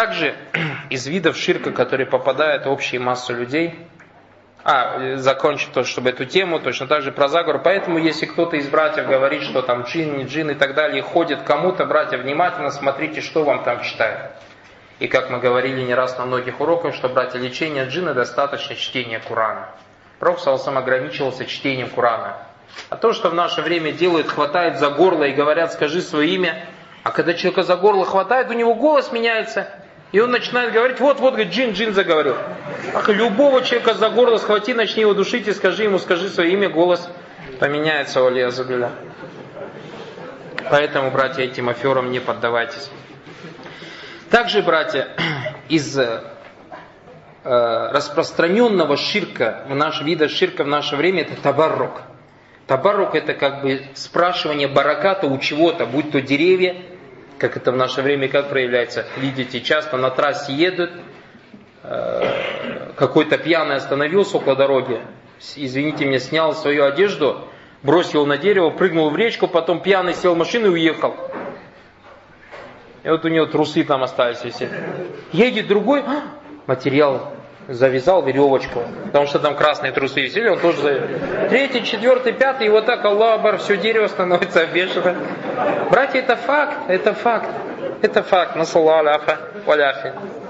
Также из видов ширка, которые попадают в общие массы людей, закончим то, чтобы эту тему, точно так же про заговор. Поэтому, если кто-то из братьев говорит, что там джин, не джин и так далее, ходит кому-то, братья, внимательно смотрите, что вам там читают. И как мы говорили не раз на многих уроках, что, братья, лечение джинна достаточно чтения Корана. Пророк саллаллаху ограничивался чтением Корана. А то, что в наше время делают, хватают за горло и говорят, скажи свое имя, а когда человека за горло хватает, у него голос меняется. И он начинает говорить, вот, говорит, джин заговорил. Ах, любого человека за горло схвати, начни его душить и скажи свое имя, голос поменяется, валиязу билля. Поэтому, братья, этим аферам не поддавайтесь. Также, братья, из распространенного ширка, вида ширка в наше время, это табаррук. Табаррук это как бы спрашивание бараката у чего-то, будь то деревья, как это в наше время как проявляется. Видите, часто на трассе едут, какой-то пьяный остановился около дороги, извините меня, снял свою одежду, бросил на дерево, прыгнул в речку, потом пьяный сел в машину и уехал. И вот у него трусы там остались висеть. Едет другой, материал завязал веревочку, потому что там красные трусы висели, он тоже завязал. Третий, четвертый, пятый, и вот так, Аллах Акбар, все дерево становится обвешено. Братья, это факт, это факт. Это факт. Насаллаху аляфа валяфи.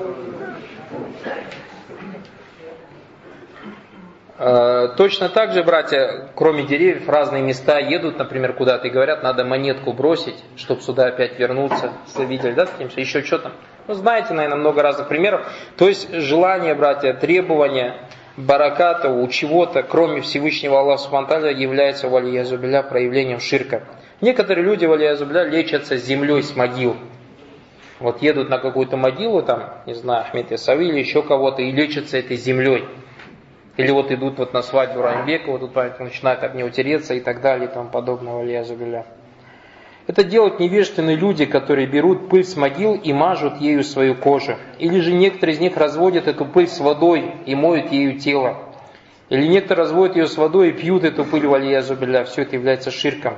Точно так же, братья, кроме деревьев, в разные места едут, например, куда-то и говорят, надо монетку бросить, чтобы сюда опять вернуться. Вы видели, да, таким? Еще что-то. Ну, знаете, наверное, много разных примеров. То есть, желание, братья, требование бараката у чего-то, кроме Всевышнего Аллаха Субхану ва Тааля, является, валиязу билля, проявлением ширка. Некоторые люди, валиязу билля, лечатся землей с могил. Вот едут на какую-то могилу, там, не знаю, Ахмед Ясави или еще кого-то, и лечатся этой землей. Или вот идут вот на свадьбу Рамбека, вот тут начинают об нее тереться и так далее, и тому подобное, валиязу билля. Это делают невежественные люди, которые берут пыль с могил и мажут ею свою кожу. Или же некоторые из них разводят эту пыль с водой и моют ею тело. Или некоторые разводят ее с водой и пьют эту пыль, валиязу билля. Все это является ширком.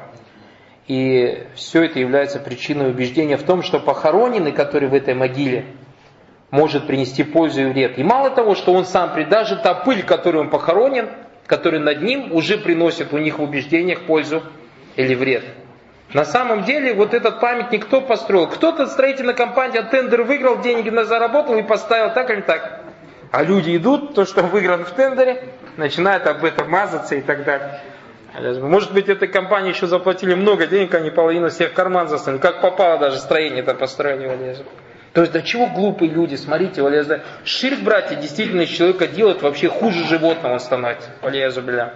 И все это является причиной убеждения в том, что похороненный, который в этой могиле, может принести пользу и вред. И мало того, что он сам, даже та пыль, которой он похоронен, которая над ним, уже приносит у них в убеждениях пользу или вред. На самом деле, вот этот памятник кто построил? Кто-то, строительная компания, тендер выиграл, деньги заработал и поставил так или так. А люди идут, то, что выиграно в тендере, начинают об этом мазаться и так далее. Может быть, этой компании еще заплатили много денег, они половину всех карман засунули. Как попало, даже строение-то построили. То есть, до чего глупые люди, смотрите, валиязу. Ширк, братья, действительно из человека делает вообще хуже животного он становится. Валиязу билля.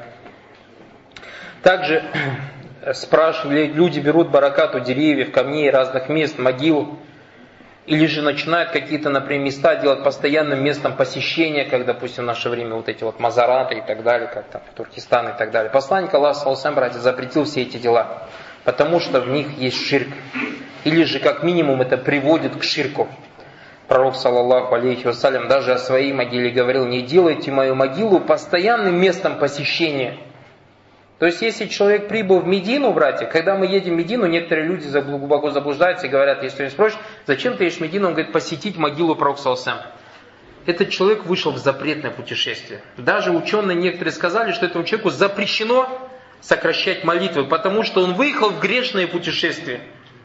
Также спрашивали, люди берут баракат у деревьев, камней, разных мест, могил. Или же начинают какие-то, например, места делать постоянным местом посещения, как, допустим, в наше время вот эти вот мазараты и так далее, как там Туркестан и так далее. Посланник Аллаха, саллаллаху, братья, запретил все эти дела, потому что в них есть ширк. Или же, как минимум, это приводит к ширку. Пророк, саллаллаху алейхи вассалям, даже о своей могиле говорил, не делайте мою могилу постоянным местом посещения. То есть, если человек прибыл в Медину, братья, когда мы едем в Медину, некоторые люди глубоко заблуждаются и говорят, если ты спросишь, зачем ты едешь в Медину, он говорит, посетить могилу пророка саллаллаху. Этот человек вышел в запретное путешествие. Даже ученые некоторые сказали, что этому человеку запрещено сокращать молитвы, потому что он выехал в грешное путешествие.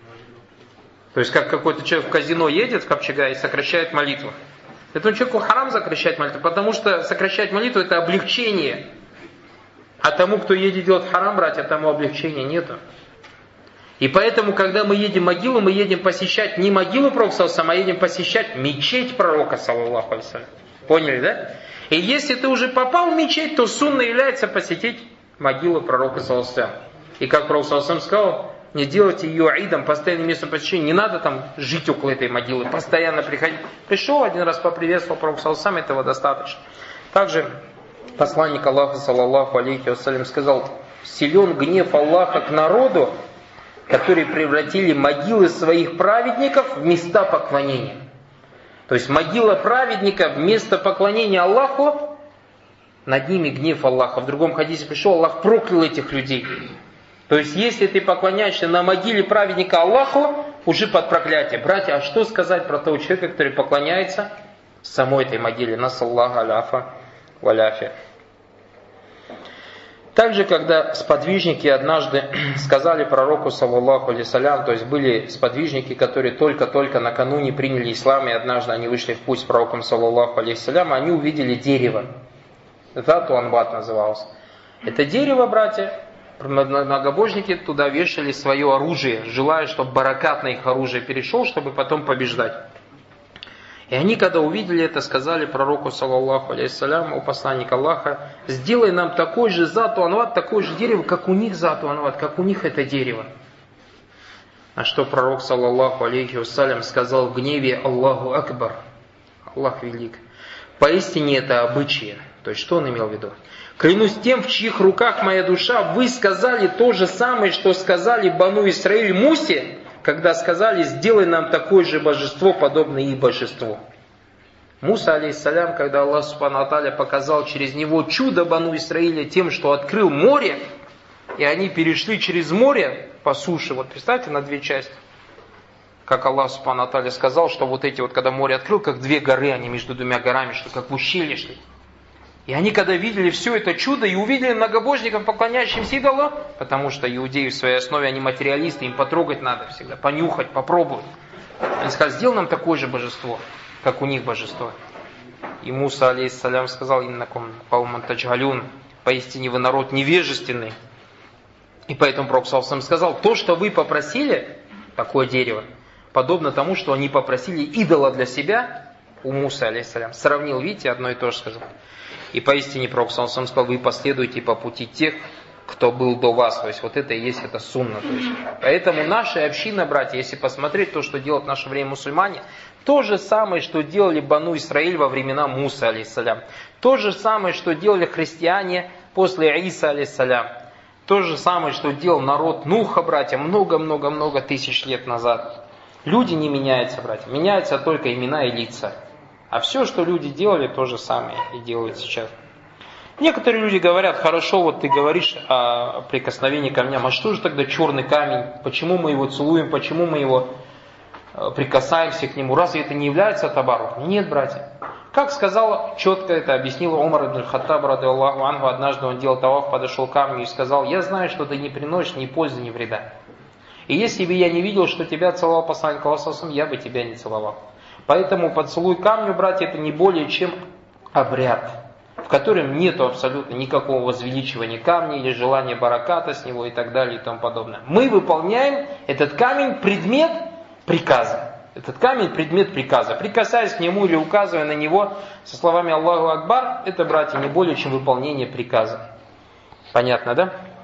То есть, как какой-то человек в казино едет в Капчага и сокращает молитву. Этому человеку харам сокращать молитву, потому что сокращать молитву это облегчение. А тому, кто едет делать харам, братья, тому облегчения нету. И поэтому, когда мы едем в могилу, мы едем посещать не могилу пророка, саллаллаху, а едем посещать мечеть пророка, саллаллаху алейхи. Поняли, да? И если ты уже попал в мечеть, то сунна является посетить могилу пророка, саллаллаху. И как пророк, саллаллаху, сказал, не делайте ее аидом, постоянным местом посещения. Не надо там жить около этой могилы, постоянно приходить. Пришел один раз, поприветствовал пророка, саллаллаху, этого достаточно. Также посланник Аллаха, саллаллаху алейхи вассалям, сказал, силен гнев Аллаха к народу, которые превратили могилы своих праведников в места поклонения. То есть могила праведника в место поклонения Аллаху, над ними гнев Аллаха. В другом хадисе пришел, Аллах проклял этих людей. То есть если ты поклоняешься на могиле праведника Аллаху, уже под проклятие. Братья, а что сказать про того человека, который поклоняется самой этой могиле? Насаллаху аляфа валяфи. Также, когда сподвижники однажды сказали пророку, саллаллаху алейхиссалям, то есть были сподвижники, которые только-только накануне приняли ислам, и однажды они вышли в путь с пророком, саллаллаху алейхиссалям, они увидели дерево. Зату Анбат называлось. Это дерево, братья, многобожники туда вешали свое оружие, желая, чтобы баракат на их оружие перешел, чтобы потом побеждать. И они, когда увидели это, сказали пророку, саллаллаху алейхиссалям, о посланник Аллаха, сделай нам такой же зату анват, такое же дерево, как у них зату анват, как у них это дерево. А что пророк, саллаллаху алейхиссалям, сказал в гневе: Аллаху Акбар, Аллах велик. Поистине это обычаи. То есть, что он имел в виду? Клянусь тем, в чьих руках моя душа, вы сказали то же самое, что сказали Бану Исраиль Мусе, когда сказали: сделай нам такое же божество, подобное их божеству. Муса, алейхиссалям, когда Аллах субхану ва тааля показал через него чудо Бану Исраиля тем, что открыл море, и они перешли через море по суше. Вот представьте, на две части. Как Аллах субхану ва тааля сказал, что вот эти вот, когда море открыл, как две горы, они между двумя горами, что как в ущелье шли. И они, когда видели все это чудо и увидели многобожников, поклоняющимся идолам, потому что иудеи в своей основе, они материалисты, им потрогать надо всегда, понюхать, попробовать. Они сказали: сделай нам такое же божество, как у них божество. И Муса, алейхиссалям, сказал: иннакум каумун таджхалюн, поистине вы народ невежественный. И поэтому Пророк саллаллаху алейхи ва саллям сказал: то, что вы попросили, такое дерево, подобно тому, что они попросили идола для себя у Мусы, алейхиссалям. Сравнил, видите, одно и то же сказал. И поистине Пророк саллаллаху алейхи ва саллям сказал: вы последуете по пути тех, кто был до вас. То есть вот это и есть это сунна. То есть, поэтому наша община, братья, если посмотреть то, что делают в наше время мусульмане, то же самое, что делали Бану Исраиль во времена Мусы, алейхиссалям. То же самое, что делали христиане после Иса, алейхиссалям. То же самое, что делал народ Нуха, братья, много-много-много тысяч лет назад. Люди не меняются, братья. Меняются только имена и лица. А все, что люди делали, то же самое и делают сейчас. Некоторые люди говорят: хорошо, вот ты говоришь о прикосновении камням, а что же тогда черный камень? Почему мы его целуем? Почему мы его прикасаемся к нему? Разве это не является табаруком? Нет, братья. Как сказал, четко это объяснил Умар ибн Хаттаб, радиаллаху анху, однажды он делал таваф, подошел к камню и сказал: я знаю, что ты не приносишь ни пользы, ни вреда. И если бы я не видел, что тебя целовал посланник Аллаха, я бы тебя не целовал. Поэтому поцелуй камню, братья, это не более чем обряд, в котором нет абсолютно никакого возвеличивания камня или желания бараката с него и так далее и тому подобное. Мы выполняем этот камень предмет приказа. Этот камень предмет приказа. Прикасаясь к нему или указывая на него со словами Аллаху Акбар, это, братья, не более чем выполнение приказа. Понятно, да?